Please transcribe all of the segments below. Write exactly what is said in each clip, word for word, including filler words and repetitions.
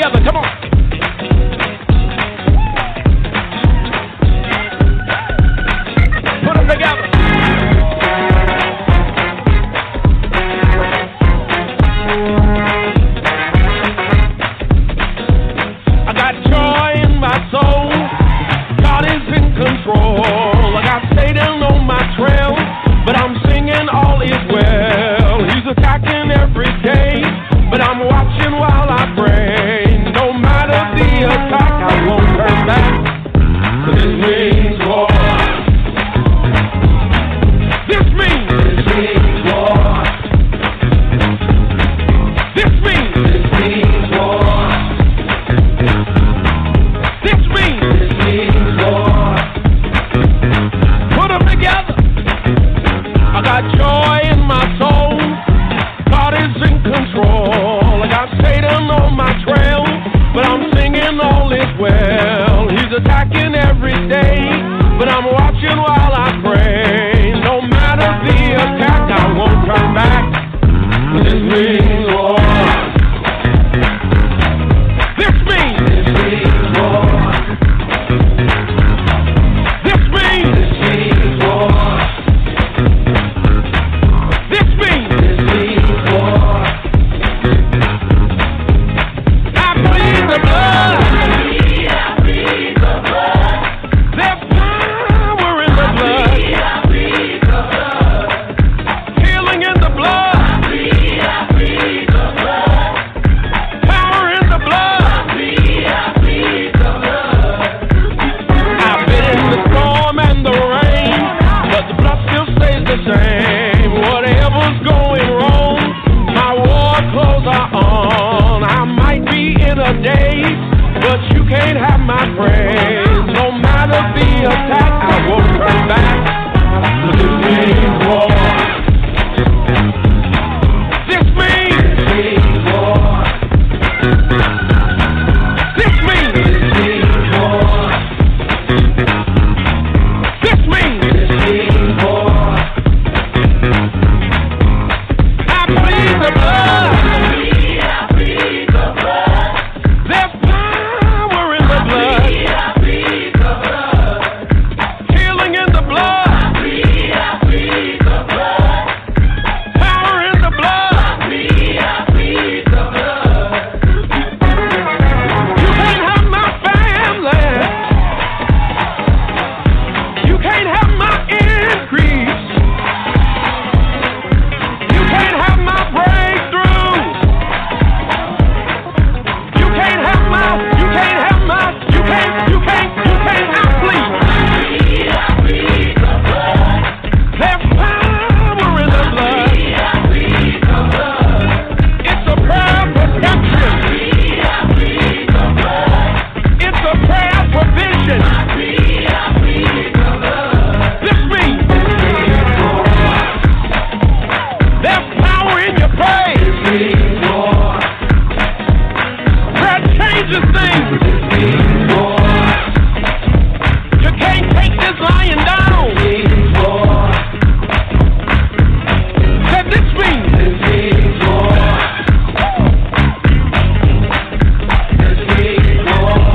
together. Come on. Put them together. I got joy in my soul. God is in control. I got Satan on my trail, but I'm singing all is well. He's attacking every day, but I'm watching while I pray. No matter the attack, I won't turn back. This means war. This means this means war. This means this means war. This means this means war. Put them together. I got joy in my soul. God is in control. I got Satan on my trail, but I'm singing all is well. He's attacking every day, but I'm watching while I pray. No matter the attack, I won't turn back. This means war. This means this means war. This means this means war. This means this means war. I plead the blood. I plead the blood. There's power in the blood. I plead the blood. Healing in the blood. I plead the blood. Power in the blood. I plead the blood. I've been in the storm and the rain, but the blood still stays the same. Whatever's going wrong, my war clothes are on. I might be in a daze, but you can't have my praise. No matter the attack, I won't turn back. This means war. This means this means war. This means this means war. This means this means war. I plead the blood. I plead the blood. There's power in the blood. I plead the blood. Healing in the blood. I plead the blood. Power in the blood. I plead the blood. You can't have my family. You can't have my increase. You can't have my breakthrough. You can't have my, you can't have my, you can't, you can't, you can't outplease. I plead the blood. There's power in the blood. I plead the blood. It's a prayer of protection. I plead the blood. It's a prayer of provision. I plead, I plead the blood. This means there's power in your praise. This means war. Prayer changes things. This means war. You can't take this lying down. This means war. Said this means this means war. This means war.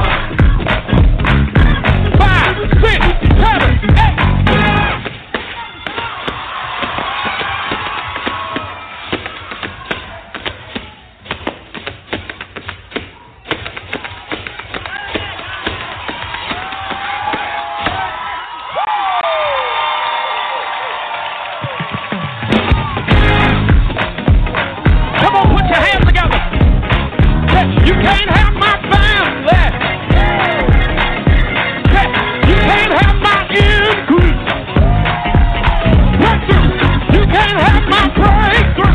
Five, six, seven, eight. Come on, put your hands together. Say, you can't have my family. Say, you can't have my increase. Breakthrough. You can't have my breakthrough.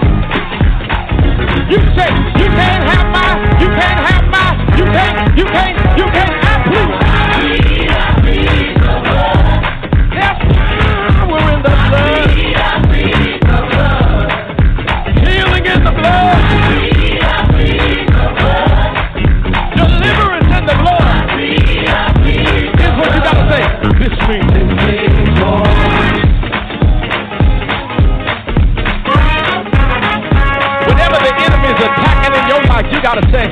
You say, you can't have my, you can't have my, you can't, you can't, you can't. I plead. I plead the blood. There's power in the blood. I plead the blood. Healing in the blood. I plead the blood.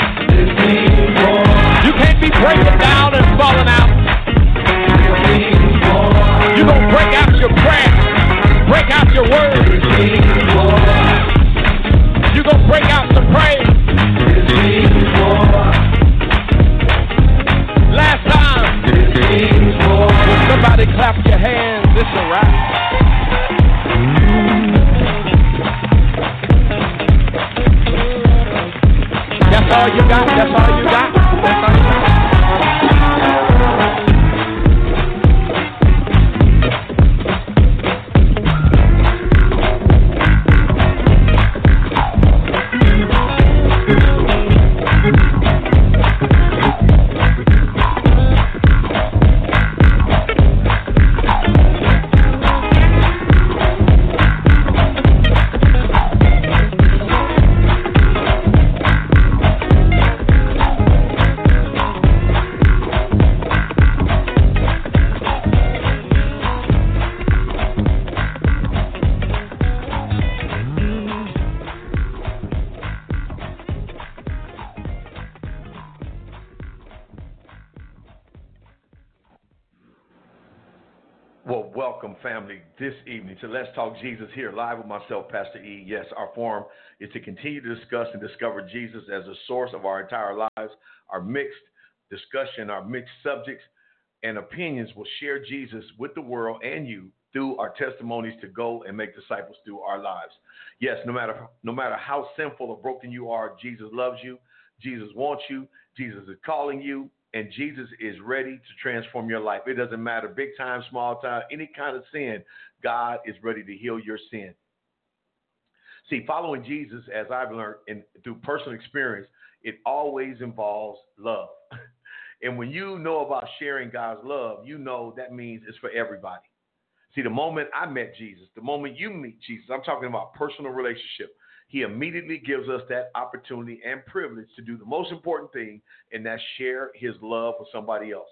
You can't be breaking down and falling out. You're going to break out your prayer, break out your word. You're going to break out some praise. Last time, when somebody clap your hands, it's a wrap. That's all you got, that's all you got, that's all you got. Well, welcome, family, this evening to Let's Talk Jesus here, live with myself, Pastor E. Yes, our forum is to continue to discuss and discover Jesus as the source of our entire lives. Our mixed discussion, our mixed subjects and opinions will share Jesus with the world and you through our testimonies to go and make disciples through our lives. Yes, no matter no matter how sinful or broken you are, Jesus loves you, Jesus wants you, Jesus is calling you, and Jesus is ready to transform your life. It doesn't matter, big time, small time, any kind of sin, God is ready to heal your sin. See, following Jesus, as I've learned in, through personal experience, it always involves love. And when you know about sharing God's love, you know that means it's for everybody. See, the moment I met Jesus, the moment you meet Jesus, I'm talking about personal relationship. He immediately gives us that opportunity and privilege to do the most important thing, and that's share his love with somebody else.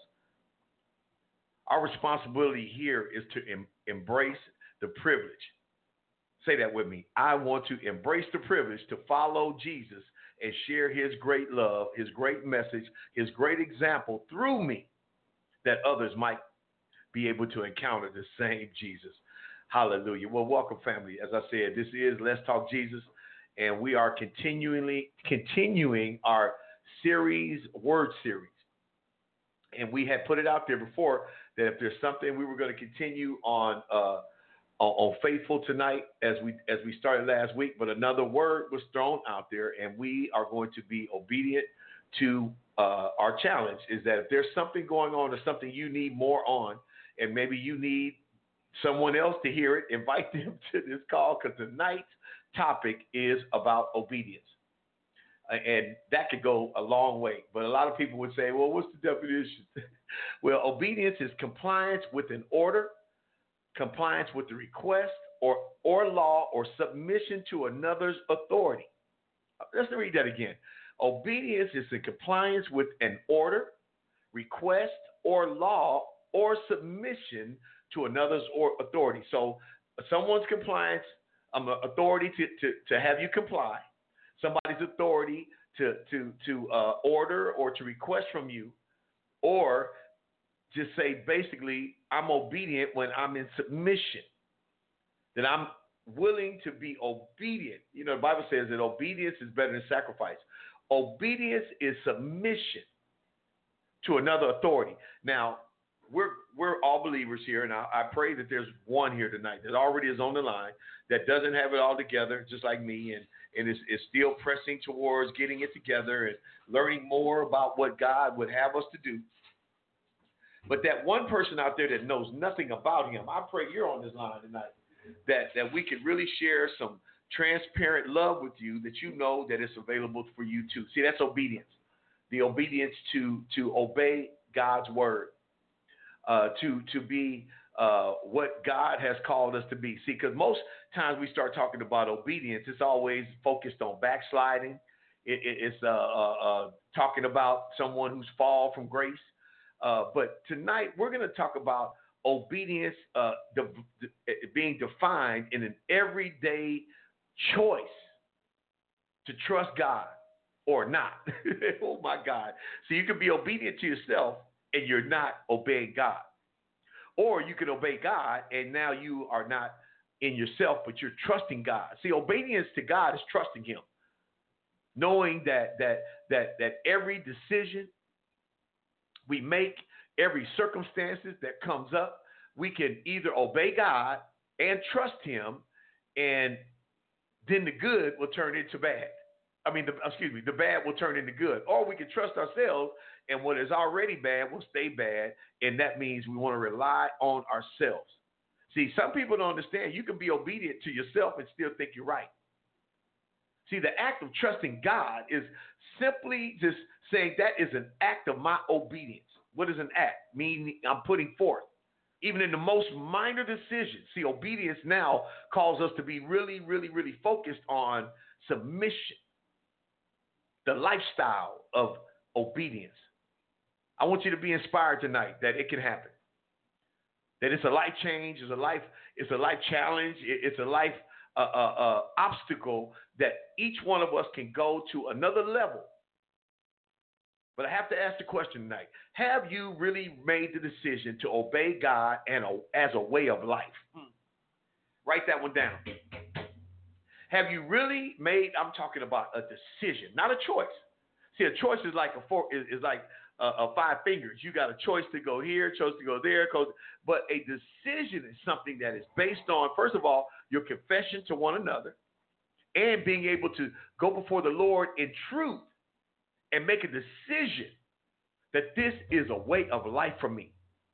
Our responsibility here is to em- embrace the privilege. Say that with me. I want to embrace the privilege to follow Jesus and share his great love, his great message, his great example through me, that others might be able to encounter the same Jesus. Hallelujah. Well, welcome, family. As I said, this is Let's Talk Jesus. And we are continually continuing our series, word series. And we had put it out there before that if there's something we were going to continue on uh, on, on faithful tonight, as we as we started last week, but another word was thrown out there, and we are going to be obedient to uh, our challenge. Is that if there's something going on or something you need more on, and maybe you need someone else to hear it, invite them to this call, because tonight's topic is about obedience. Uh, and that could go a long way. But a lot of people would say, well, what's the definition? Well, obedience is compliance with an order, compliance with the request, or, or law, or submission to another's authority. Let's read that again. Obedience is in compliance with an order, request, or law, or submission to another's or authority. So someone's compliance, um, authority to, to, to have you comply, somebody's authority to to to uh, order or to request from you, or just say basically I'm obedient when I'm in submission, that I'm willing to be obedient. You know, the Bible says that obedience is better than sacrifice. Obedience is submission to another authority. Now, We're we're all believers here, and I, I pray that there's one here tonight that already is on the line that doesn't have it all together, just like me, and, and is, is still pressing towards getting it together and learning more about what God would have us to do. But that one person out there that knows nothing about him, I pray you're on this line tonight, that, that we can really share some transparent love with you, that you know that it's available for you too. See, that's obedience, the obedience to to obey God's word. Uh, to to be uh, what God has called us to be. See, because most times we start talking about obedience, it's always focused on backsliding. It, it, it's uh, uh, uh, talking about someone who's fall from grace. Uh, but tonight we're going to talk about obedience uh, de- de- being defined in an everyday choice to trust God or not. Oh, my God. So you can be obedient to yourself and you're not obeying God. Or you can obey God and now you are not in yourself, but you're trusting God. See, obedience to God is trusting him. Knowing that that that that every decision we make, every circumstances that comes up, we can either obey God and trust him, and then the good will turn into bad. I mean, the, excuse me, the bad will turn into good. Or we can trust ourselves, and what is already bad will stay bad, and that means we want to rely on ourselves. See, some people don't understand you can be obedient to yourself and still think you're right. See, the act of trusting God is simply just saying that is an act of my obedience. What is an act? Meaning I'm putting forth. Even in the most minor decisions. See, obedience now calls us to be really, really, really focused on submission. The lifestyle of obedience. I want you to be inspired tonight that it can happen. That it's a life change, it's a life, it's a life challenge, it's a life uh, uh, uh, obstacle that each one of us can go to another level. But I have to ask the question tonight: have you really made the decision to obey God and a, as a way of life? Hmm. Write that one down. Have you really made? I'm talking about a decision, not a choice. See, a choice is like a four, is, is like a, a five fingers. You got a choice to go here, choice to go there. But a decision is something that is based on, first of all, your confession to one another, and being able to go before the Lord in truth and make a decision that this is a way of life for me.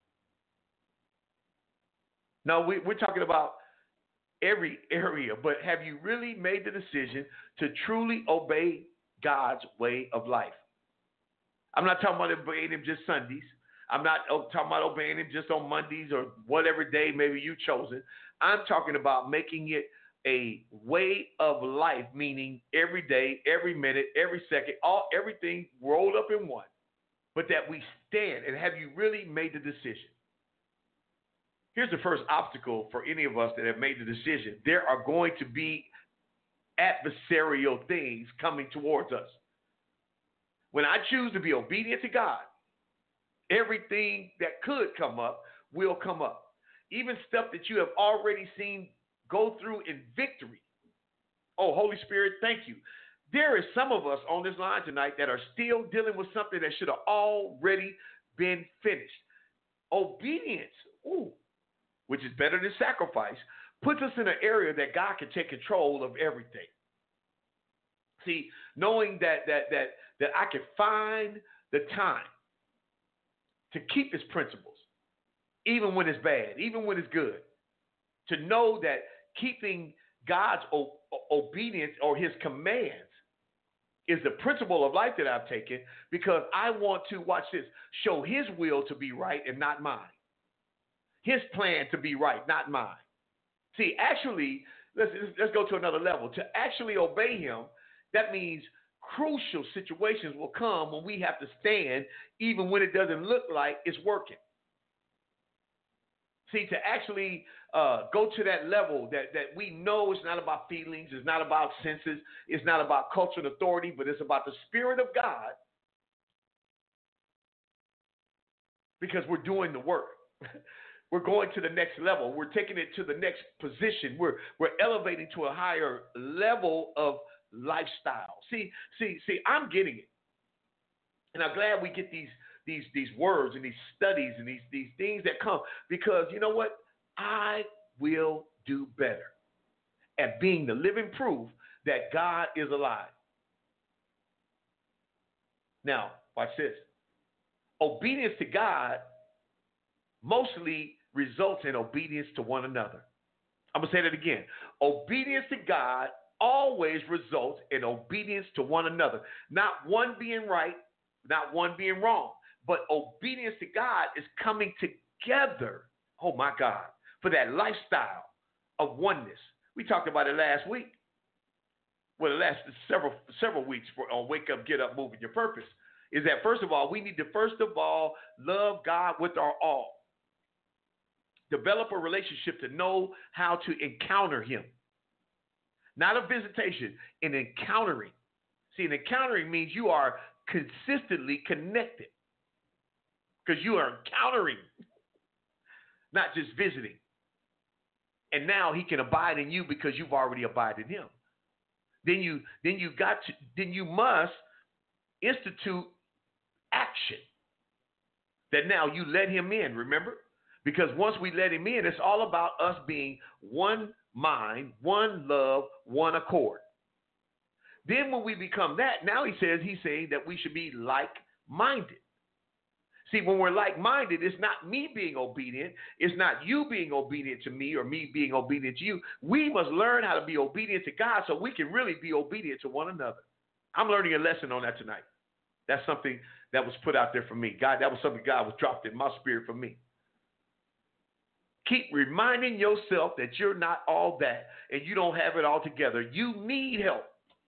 Now, we, we're talking about every area, but have you really made the decision to truly obey God's way of life? I'm not talking about obeying him just Sundays. I'm not talking about obeying him just on Mondays or whatever day maybe you've chosen. I'm talking about making it a way of life, meaning every day, every minute, every second, all everything rolled up in one, but that we stand. And have you really made the decision? Here's the first obstacle for any of us that have made the decision. There are going to be adversarial things coming towards us. When I choose to be obedient to God, everything that could come up will come up. Even stuff that you have already seen go through in victory. Oh, Holy Spirit, thank you. There is some of us on this line tonight that are still dealing with something that should have already been finished. Obedience, ooh, which is better than sacrifice, puts us in an area that God can take control of everything. See, knowing that that that that I can find the time to keep his principles, even when it's bad, even when it's good. To know that keeping God's o- obedience or his commands is the principle of life that I've taken, because I want to, watch this, show his will to be right and not mine. His plan to be right, not mine. See, actually, let's, let's go to another level. To actually obey him, that means crucial situations will come when we have to stand, even when it doesn't look like it's working. See, to actually uh, go to that level that, that we know it's not about feelings, it's not about senses, it's not about culture and authority, but it's about the Spirit of God, because we're doing the work. We're going to the next level. We're taking it to the next position. We're we're elevating to a higher level of lifestyle. See, see, see, I'm getting it. And I'm glad we get these these these words and these studies and these these things that come, because you know what? I will do better at being the living proof that God is alive. Now, watch this. Obedience to God mostly results in obedience to one another. I'm going to say that again. Obedience to God always results in obedience to one another. Not one being right, not one being wrong, but obedience to God is coming together, oh my God, for that lifestyle of oneness. We talked about it last week. Well, the last several several weeks for, on Wake Up, Get Up, Moving Your Purpose, is that first of all, we need to first of all love God with our all. Develop a relationship to know how to encounter him. Not a visitation, an encountering. See, an encountering means you are consistently connected because you are encountering, not just visiting. And now he can abide in you because you've already abided in him. Then you, then you got to, then you must institute action. That now you let him in, remember? Because once we let him in, it's all about us being one mind, one love, one accord. Then when we become that, now he says, he's saying that we should be like-minded. See, when we're like-minded, it's not me being obedient. It's not you being obedient to me or me being obedient to you. We must learn how to be obedient to God so we can really be obedient to one another. I'm learning a lesson on that tonight. That's something that was put out there for me. God, that was something God was dropped in my spirit for me. Keep reminding yourself that you're not all that and you don't have it all together. You need help.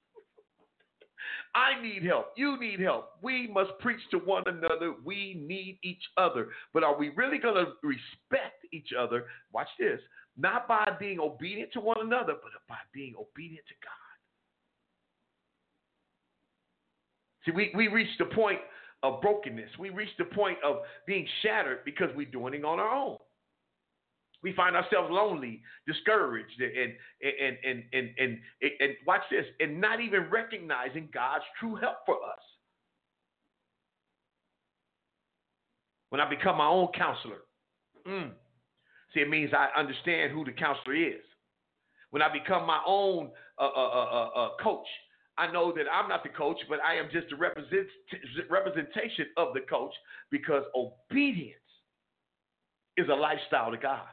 I need help. You need help. We must preach to one another. We need each other. But are we really going to respect each other? Watch this. Not by being obedient to one another, but by being obedient to God. See, we, we reached the point of brokenness. We reached the point of being shattered because we're doing it on our own. We find ourselves lonely, discouraged, and and and and and, and, and watch this, and not even recognizing God's true help for us. When I become my own counselor, mm, see, it means I understand who the counselor is. When I become my own uh, uh, uh, uh, coach, I know that I'm not the coach, but I am just a represent, representation of the coach because obedience is a lifestyle to God.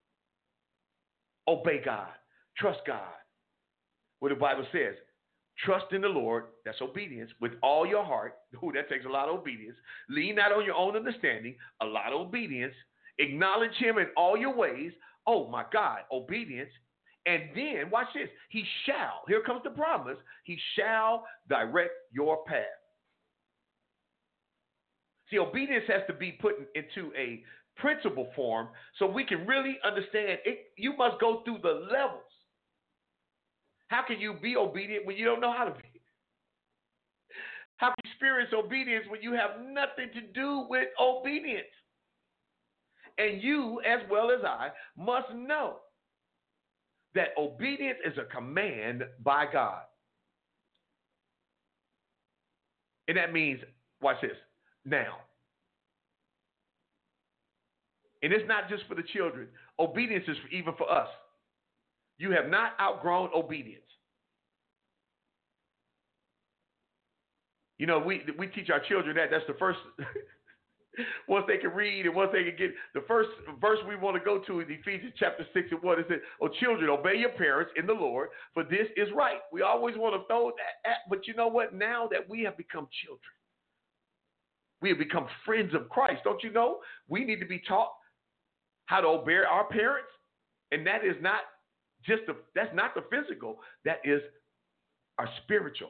Obey God. Trust God. What the Bible says, trust in the Lord, that's obedience, with all your heart. Ooh, that takes a lot of obedience. Lean not on your own understanding, a lot of obedience. Acknowledge him in all your ways. Oh, my God, obedience. And then, watch this, he shall, here comes the promise, he shall direct your path. See, obedience has to be put into a principle form so we can really understand it. You must go through the levels. How can you be obedient when you don't know how to be? How can you experience obedience when you have nothing to do with obedience? And you, as well as I, must know that obedience is a command by God. And that means, watch this, now. And it's not just for the children. Obedience is even for us. You have not outgrown obedience. You know, we we teach our children that. That's the first, once they can read and once they can get, the first verse we want to go to is Ephesians chapter six and one. It says, oh, children, obey your parents in the Lord, for this is right. We always want to throw that at, but you know what? Now that we have become children, we have become friends of Christ. Don't you know? We need to be taught how to obey our parents, and that is not just the, that's not the physical, that is our spiritual.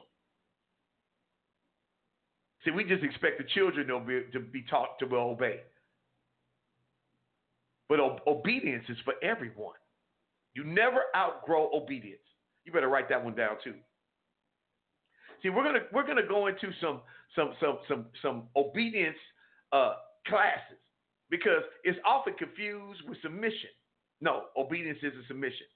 See, we just expect the children to be, to be taught to obey. But o- obedience is for everyone. You never outgrow obedience. You better write that one down too. See, we're gonna we're gonna go into some some some some some obedience uh, classes. Because it's often confused with submission. No, obedience is a submission.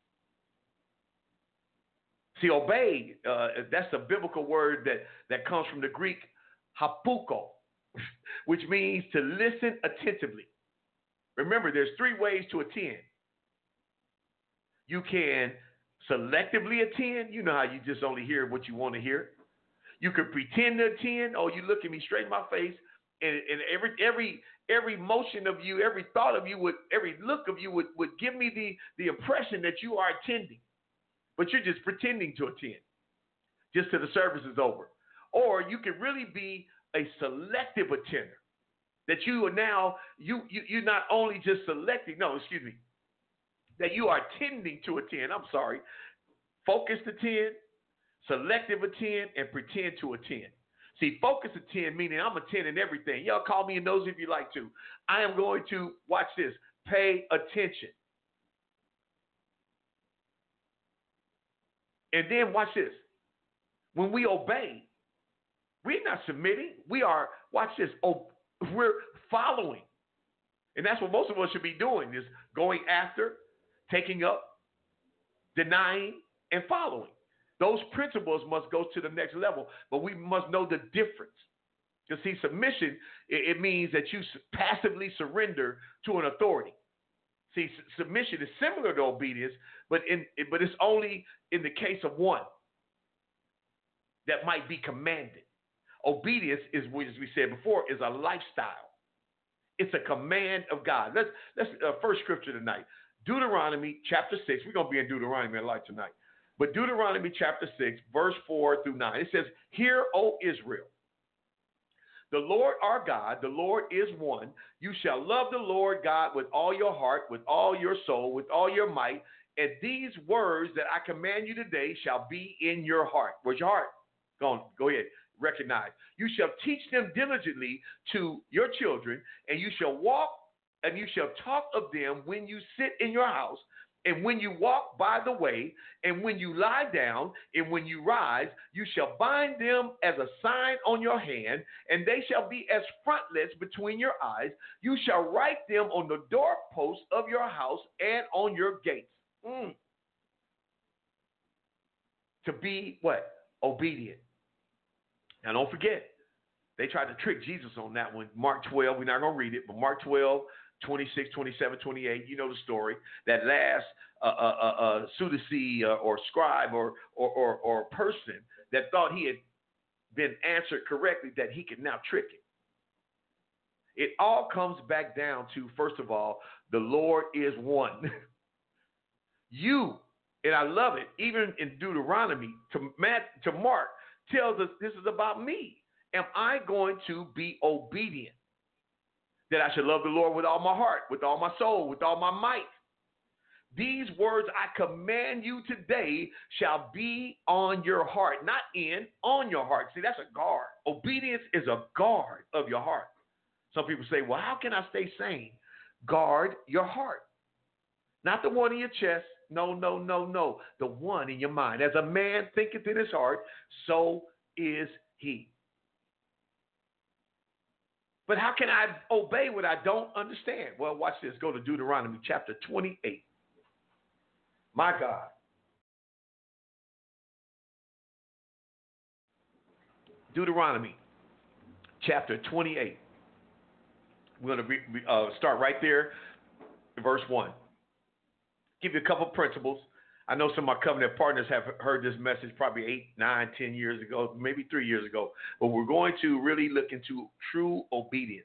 See, obey, uh, that's a biblical word that, that comes from the Greek hapuko, which means to listen attentively. Remember, there's three ways to attend. You can selectively attend. You know how you just only hear what you want to hear. You can pretend to attend. Oh, you look at me straight in my face, and, and every every every motion of you, every thought of you, would every look of you would, would give me the, the impression that you are attending. But you're just pretending to attend, just till the service is over. Or you can really be a selective attender, that you are now, you, you, you're not only just selecting, no, excuse me, that you are tending to attend. I'm sorry. Focused attend, selective attend, and pretend to attend. See, focus attend, meaning I'm attending everything. Y'all call me a nosy if you like to. I am going to, watch this, pay attention. And then watch this. when we obey, we're not submitting. We are, watch this, oh, we're following. And that's what most of us should be doing, is going after, taking up, denying, and following. Those principles must go to the next level, but we must know the difference. Because, see, submission, it, it means that you passively surrender to an authority. See, s- submission is similar to obedience, but in but it's only in the case of one that might be commanded. Obedience is, as we said before, is a lifestyle. It's a command of God. Let's let's uh, first scripture tonight, Deuteronomy chapter six. We're gonna be in Deuteronomy a lot tonight, but Deuteronomy chapter six, verse four through nine. It says, "Hear, O Israel, the Lord our God, the Lord is one. You shall love the Lord God with all your heart, with all your soul, with all your might. And these words that I command you today shall be in your heart." Where's your heart? Go on, go ahead. Recognize. "You shall teach them diligently to your children, and you shall walk, and you shall talk of them when you sit in your house, and when you walk by the way, and when you lie down, and when you rise. You shall bind them as a sign on your hand, and they shall be as frontlets between your eyes. You shall write them on the doorposts of your house and on your gates." Mm. To be what? Obedient. Now, don't forget, they tried to trick Jesus on that one. Mark twelve, we're not going to read it, but Mark twelve, twenty-six, twenty-seven, twenty-eight, you know the story. That last uh, uh, uh, uh, Sadducee uh, or scribe or, or, or, or person that thought he had been answered correctly, that he could now trick him. It all comes back down to, first of all, the Lord is one. You, and I love it, even in Deuteronomy, to, Matt, to Mark, tells us this is about me. Am I going to be obedient? That I should love the Lord with all my heart, with all my soul, with all my might. These words I command you today shall be on your heart, not in, on your heart. See, that's a guard. Obedience is a guard of your heart. Some people say, well, how can I stay sane? Guard your heart. Not the one in your chest. No, no, no, no. The one in your mind. As a man thinketh in his heart, so is he. But how can I obey what I don't understand? Well, watch this. Go to Deuteronomy chapter twenty-eight. My God. Deuteronomy chapter twenty-eight. We're going to uh, start right there, verse one. Give you a couple principles. I know some of my covenant partners have heard this message probably eight, nine, ten years ago, maybe three years ago. But we're going to really look into true obedience.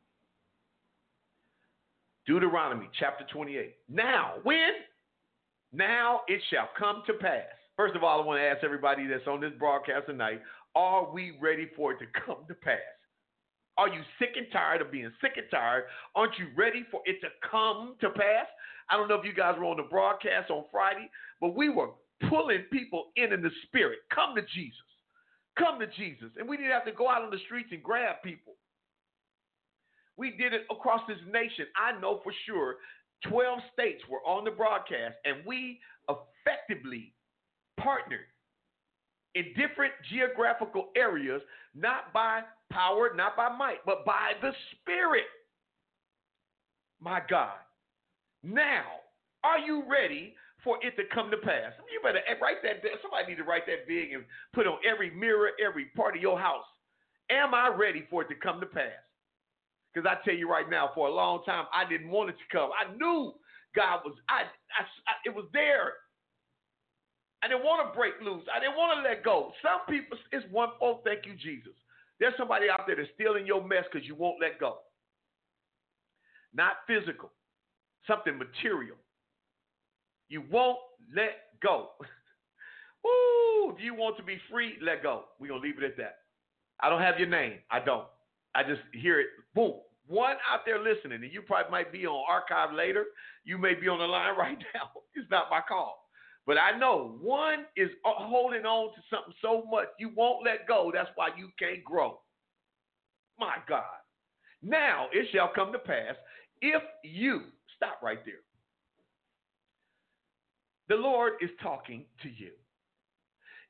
Deuteronomy chapter twenty-eight. Now, when? Now it shall come to pass. First of all, I want to ask everybody that's on this broadcast tonight, are we ready for it to come to pass? Are you sick and tired of being sick and tired? Aren't you ready for it to come to pass? I don't know if you guys were on the broadcast on Friday, but we were pulling people in in the spirit. Come to Jesus. Come to Jesus. And we didn't have to go out on the streets and grab people. We did it across this nation. I know for sure twelve states were on the broadcast, and we effectively partnered in different geographical areas, not by power, not by might, but by the Spirit. My God. Now, are you ready for it to come to pass? You better write that. Somebody need to write that big and put on every mirror, every part of your house. Am I ready for it to come to pass? Because I tell you right now, for a long time, I didn't want it to come. I knew God was, I, I, I it was there. I didn't want to break loose. I didn't want to let go. Some people, it's one, oh, thank you, Jesus. There's somebody out there that's still in your mess because you won't let go. Not physical, something material. You won't let go. Woo! If you want to be free, let go. We're going to leave it at that. I don't have your name. I don't. I just hear it. Boom. One out there listening, and you probably might be on archive later. You may be on the line right now. It's not my call. But I know one is holding on to something so much you won't let go. That's why you can't grow. My God. Now it shall come to pass if you, stop right there. The Lord is talking to you.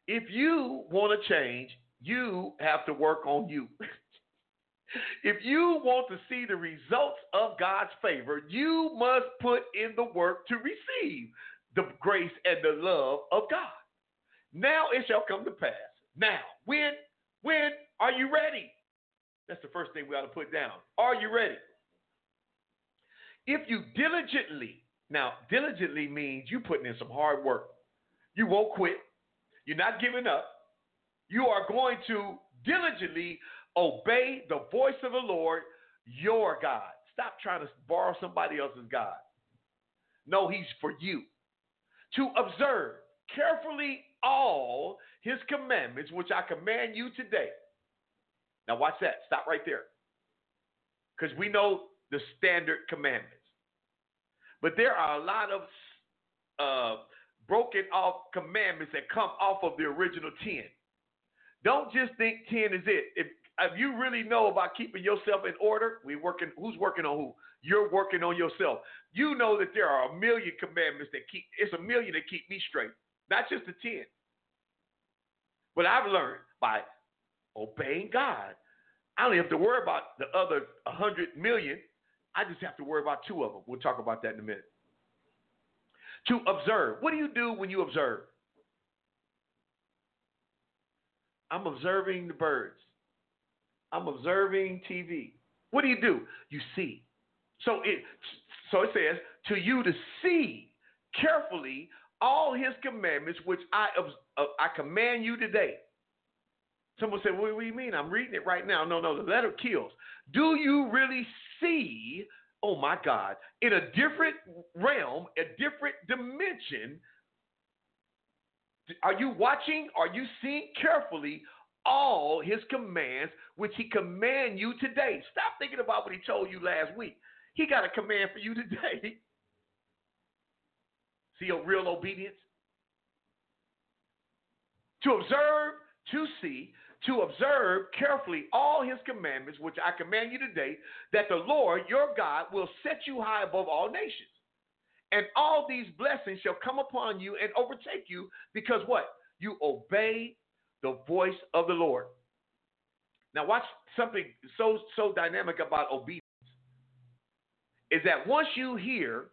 If you want to change, you have to work on you. If you want to see the results of God's favor, you must put in the work to receive the grace and the love of God. Now it shall come to pass. Now, when, when are you ready? That's the first thing we ought to put down. Are you ready? If you diligently, now diligently means you putting in some hard work. You won't quit. You're not giving up. You are going to diligently obey the voice of the Lord, your God. Stop trying to borrow somebody else's God. No, he's for you. To observe carefully all his commandments, which I command you today. Now watch that. Stop right there. Because we know the standard commandments. But there are a lot of uh, broken off commandments that come off of the original ten. Don't just think ten is it. If, if you really know about keeping yourself in order, we working. Who's working on who? You're working on yourself. You know that there are a million commandments that keep. It's a million that keep me straight, not just the ten. But I've learned by obeying God, I don't have to worry about the other one hundred million. I just have to worry about two of them. We'll talk about that in a minute. To observe. What do you do when you observe? I'm observing the birds. I'm observing T V. What do you do? You see. So it, so it says, to you to see carefully all his commandments, which I, uh, I command you today. Someone said, what do you mean? I'm reading it right now. No, no, the letter kills. Do you really see, oh my God, in a different realm, a different dimension? Are you watching? Are you seeing carefully all his commands, which he command you today? Stop thinking about what he told you last week. He got a command for you today. See your real obedience? To observe, to see, to observe carefully all his commandments, which I command you today, that the Lord your God will set you high above all nations. And all these blessings shall come upon you and overtake you, because what? You obey the voice of the Lord. Now watch something so so dynamic about obedience. Is that once you hear,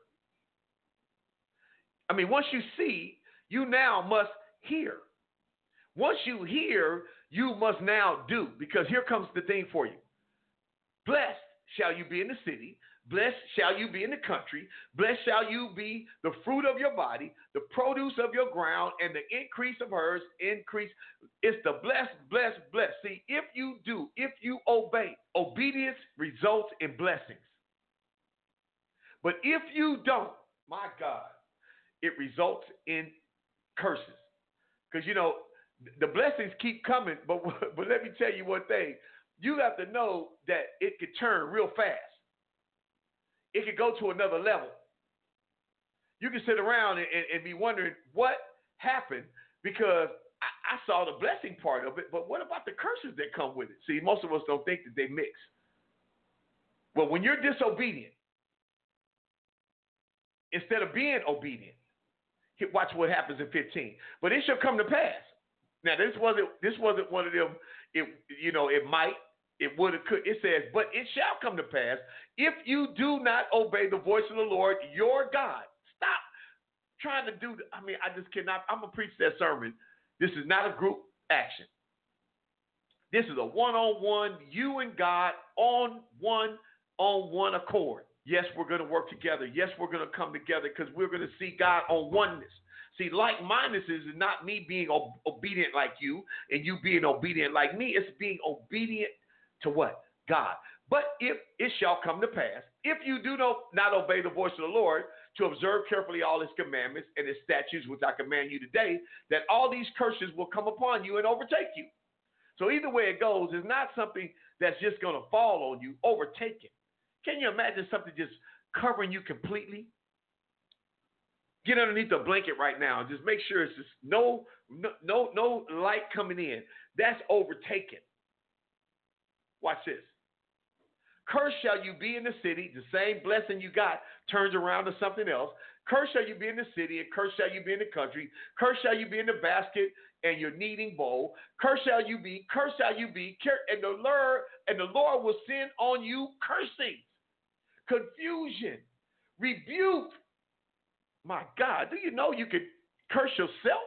I mean, once you see, you now must hear. Once you hear, you must now do, because here comes the thing for you. Blessed shall you be in the city. Blessed shall you be in the country. Blessed shall you be the fruit of your body, the produce of your ground, and the increase of hers increase. It's the blessed, blessed, blessed. See, if you do, if you obey, obedience results in blessings. But if you don't, my God, it results in curses. Because, you know, the blessings keep coming, but, but let me tell you one thing. You have to know that it could turn real fast. It could go to another level. You can sit around and, and, and be wondering what happened, because I, I saw the blessing part of it, but what about the curses that come with it? See, most of us don't think that they mix. Well, when you're disobedient, instead of being obedient, watch what happens in fifteen. But it shall come to pass. Now, this wasn't this wasn't one of them. It you know it might, it would, it could. It says, but it shall come to pass if you do not obey the voice of the Lord your God. Stop trying to do. I mean, I just cannot. I'm gonna preach that sermon. This is not a group action. This is a one-on-one, you and God on one on one accord. Yes, we're going to work together. Yes, we're going to come together, because we're going to see God on oneness. See, like-mindedness is not me being ob- obedient like you and you being obedient like me. It's being obedient to what? God. But if it shall come to pass, if you do not obey the voice of the Lord, to observe carefully all his commandments and his statutes, which I command you today, that all these curses will come upon you and overtake you. So either way it goes, it's not something that's just going to fall on you, overtake it. Can you imagine something just covering you completely? Get underneath the blanket right now and just make sure it's just no, no, no, no light coming in. That's overtaken. Watch this. Cursed shall you be in the city. The same blessing you got turns around to something else. Cursed shall you be in the city, and cursed shall you be in the country. Cursed shall you be in the basket and your kneading bowl. Cursed shall you be, cursed shall you be, and the Lord and the Lord will send on you cursing, confusion, rebuke. My God, do you know you could curse yourself?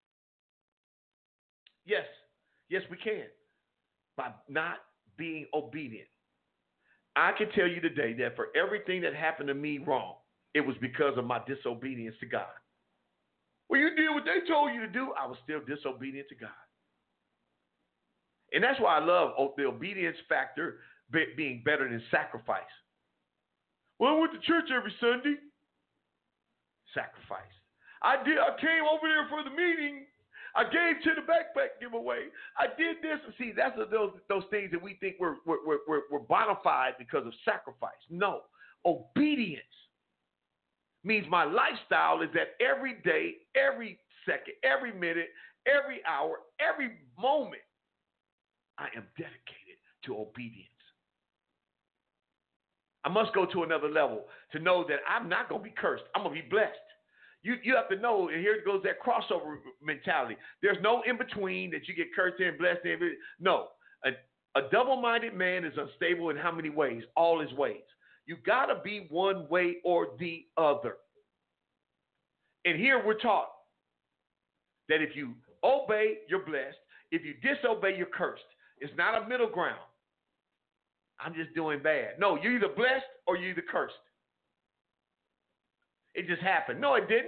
Yes, yes, we can, by not being obedient. I can tell you today that for everything that happened to me wrong, it was because of my disobedience to God. When you did what they told you to do, I was still disobedient to God. And that's why I love the obedience factor being better than sacrifice. Well, I went to church every Sunday. Sacrifice. I did. I came over there for the meeting. I gave to the backpack giveaway. I did this. And see, that's those those things that we think we're we're we're, we're bona fide because of sacrifice. No, obedience means my lifestyle is that every day, every second, every minute, every hour, every moment, I am dedicated to obedience. I must go to another level to know that I'm not going to be cursed. I'm going to be blessed. You you have to know, and here goes that crossover mentality. There's no in between that you get cursed and blessed in. No, a, a double-minded man is unstable in how many ways? All his ways. You got to be one way or the other. And here we're taught that if you obey, you're blessed. If you disobey, you're cursed. It's not a middle ground. I'm just doing bad. No, you're either blessed or you're either cursed. It just happened. No, it didn't.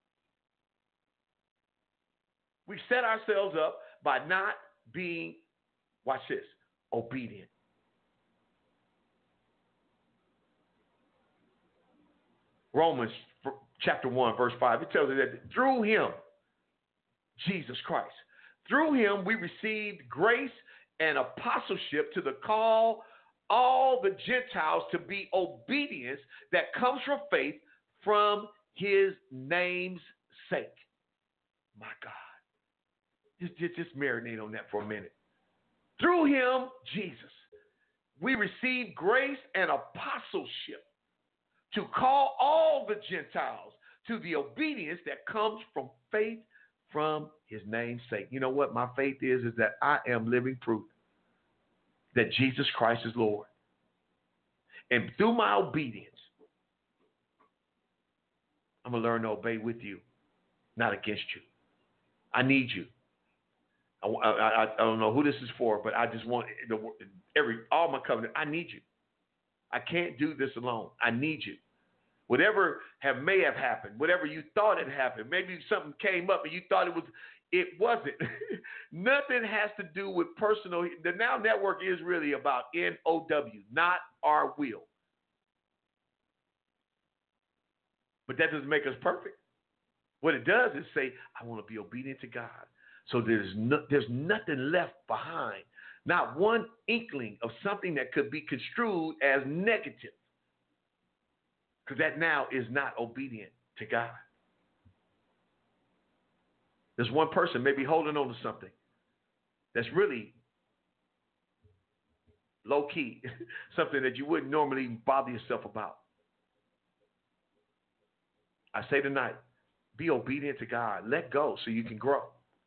We set ourselves up by not being, watch this, obedient. Romans chapter one, verse five, it tells us that through him, Jesus Christ, through him we received grace and apostleship to the call all the Gentiles to be obedience that comes from faith from his name's sake. My God. Just, just, just marinate on that for a minute. Through him, Jesus, we receive grace and apostleship to call all the Gentiles to the obedience that comes from faith from his name's sake. You know what my faith is, is that I am living proof that Jesus Christ is Lord. And through my obedience, I'm going to learn to obey with you, not against you. I need you. I, I, I don't know who this is for, but I just want the, every all my covenant. I need you. I can't do this alone. I need you. Whatever have may have happened, whatever you thought had happened, maybe something came up and you thought it was, it wasn't. Nothing has to do with personal. The Now Network is really about N O W, not our will. But that doesn't make us perfect. What it does is say, I want to be obedient to God. So there's no, there's nothing left behind. Not one inkling of something that could be construed as negative. Because that now is not obedient to God. There's one person maybe holding on to something that's really low key, something that you wouldn't normally bother yourself about. I say tonight, be obedient to God. Let go so you can grow.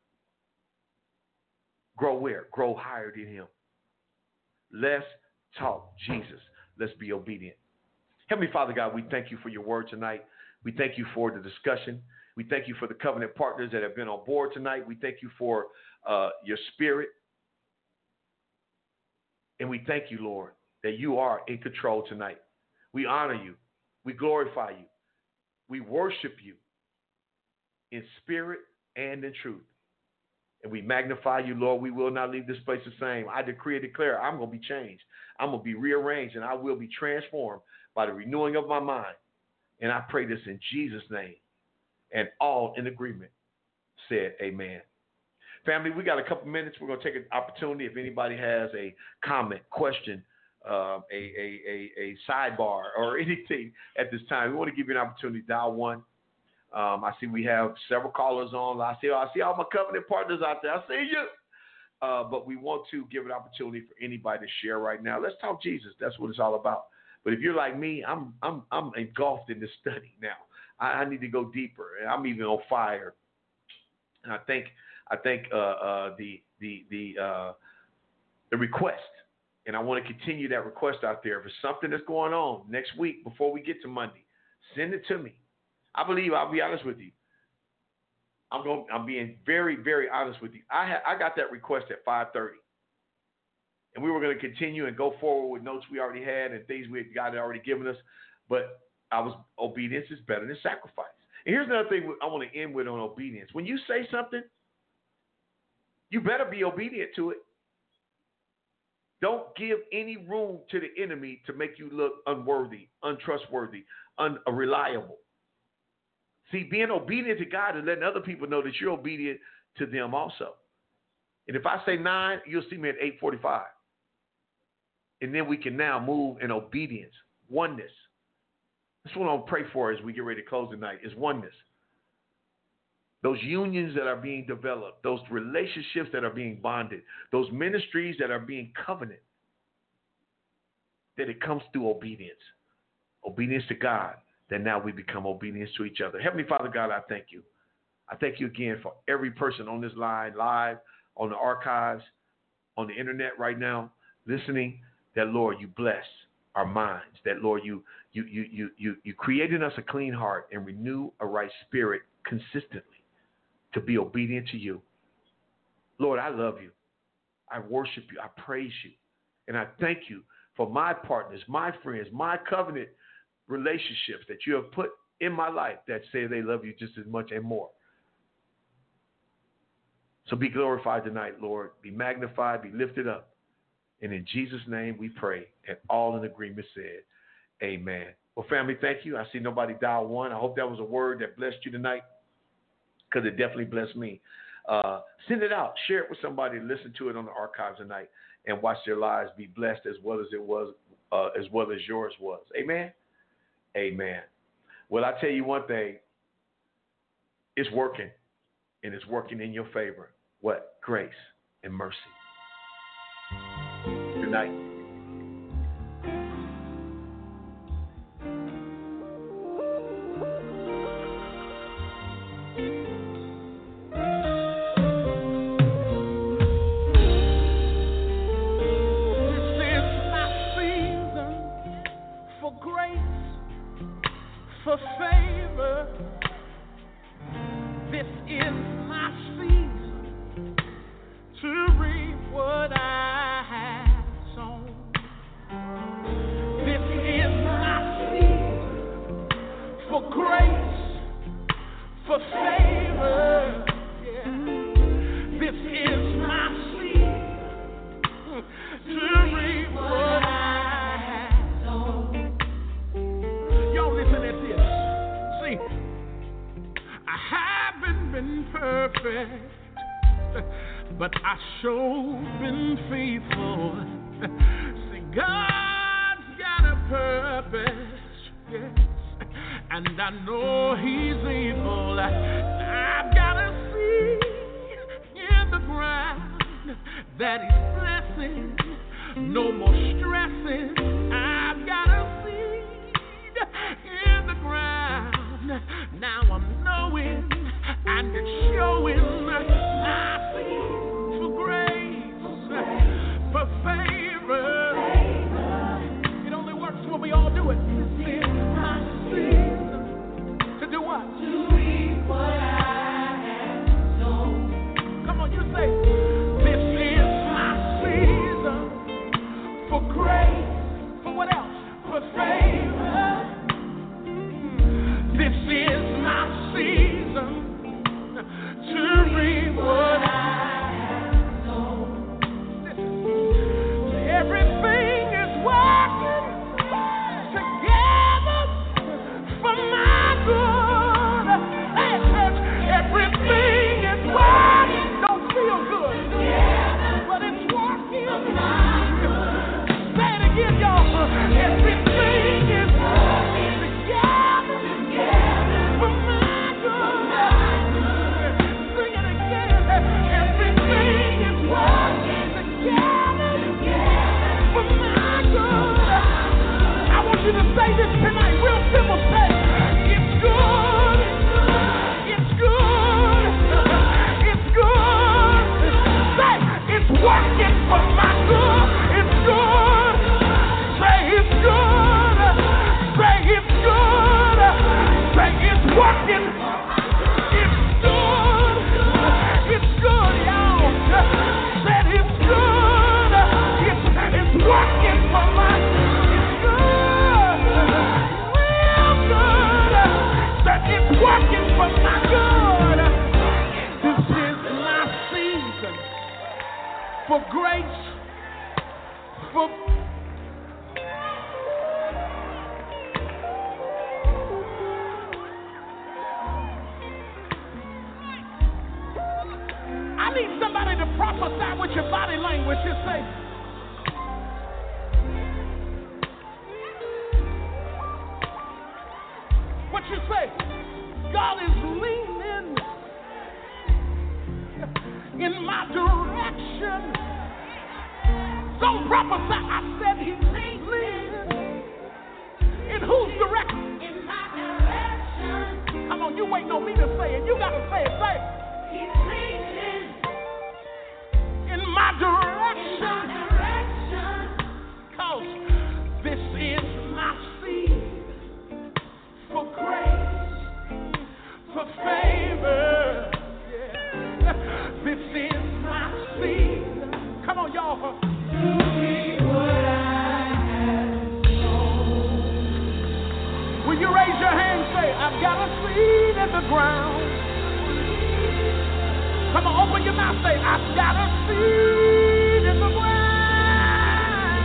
Grow where? Grow higher than him. Let's talk Jesus. Let's be obedient. Heavenly Father God, we thank you for your word tonight. We thank you for the discussion. We thank you for the covenant partners that have been on board tonight. We thank you for uh, your spirit. And we thank you, Lord, that you are in control tonight. We honor you. We glorify you. We worship you in spirit and in truth. And we magnify you, Lord. We will not leave this place the same. I decree and declare I'm going to be changed. I'm going to be rearranged, and I will be transformed by the renewing of my mind. And I pray this in Jesus' name. And all in agreement said amen. Family, we got a couple minutes. We're going to take an opportunity. If anybody has a comment, question, uh, a, a, a, a sidebar, or anything at this time, we want to give you an opportunity to dial one. Um, I see we have several callers on. I see, I see all my covenant partners out there. I see you. uh, but we want to give an opportunity for anybody to share right now. Let's talk Jesus. That's what it's all about. But if you're like me, I'm I'm I'm engulfed in this study now. I, I need to go deeper, and I'm even on fire. And I think I think uh, uh, the the the uh, the request, and I want to continue that request out there. If there's something that's going on next week before we get to Monday, send it to me. I believe I'll be honest with you. I'm going. I'm being very, very honest with you. I ha- I got that request at five thirty, and we were going to continue and go forward with notes we already had and things we had God had already given us. But I was obedience is better than sacrifice. And here's another thing I want to end with on obedience. When you say something, you better be obedient to it. Don't give any room to the enemy to make you look unworthy, untrustworthy, unreliable. See, being obedient to God is letting other people know that you're obedient to them also. And if I say nine, you'll see me at eight forty-five. And then we can now move in obedience, oneness. That's what I'll pray for as we get ready to close tonight, is oneness. Those unions that are being developed, those relationships that are being bonded, those ministries that are being covenant, that it comes through obedience. Obedience to God, that now we become obedience to each other. Heavenly Father God, I thank you. I thank you again for every person on this line, live, on the archives, on the internet right now, listening, that, Lord, you bless our minds, that, Lord, you you you you you you created us a clean heart and renew a right spirit consistently to be obedient to you. Lord, I love you. I worship you. I praise you. And I thank you for my partners, my friends, my covenant relationships that you have put in my life that say they love you just as much and more. So be glorified tonight, Lord. Be magnified, be lifted up. And in Jesus' name we pray, and all in agreement said, amen. Well, family, thank you. I see nobody dial one. I hope that was a word that blessed you tonight, because it definitely blessed me. Uh, send it out. Share it with somebody. Listen to it on the archives tonight and watch their lives be blessed as well as it was, uh, as well as yours was. Amen. Amen. Well, I tell you one thing. It's working, and it's working in your favor. What? Grace and mercy. Good night. For favor, this is my season to reap what I have sown. This is my season for grace, for favor. Yeah. This is my season to reap what I have sown. Y'all listen at this. I haven't been perfect, but I sure been faithful. See, God's got a purpose, yes, and I know He's able. I've got a seed in the ground that He's blessing. No more stressing. I've got a seed in the ground. Now I'm knowing and it's showing I see for grace, for favor. It only works when we all do it. This is my season to do what? To reap what I have sown. Come on, you say, this is my season for grace. For what else? For favor. This is my season to reap what I have sown. Everything is working together for my good. Hey, church, everything is working. Don't feel good, but it's working for my good. Say it again, y'all. Everything is working together. For my good. Sing it again. Everything is working. prophesy with your body language. Just say, what you say? God is leaning in my direction. Don't prophesy. I said he's leaning. In whose direction? In my direction. Come on, you waiting on me to say it. You got to say it. Say it. He's leaning in my direction. In my direction. Cause this is my seed for grace, for favor. Yeah. This is my seed. Come on, y'all. To be what I have sown. Will you raise your hand and say, I've got a seed in the ground? Come on, open your mouth. Say, I've got a seed in the ground.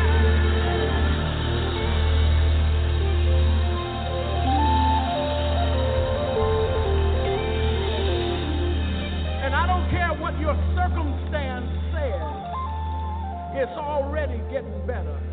And I don't care what your circumstance says, it's already getting better.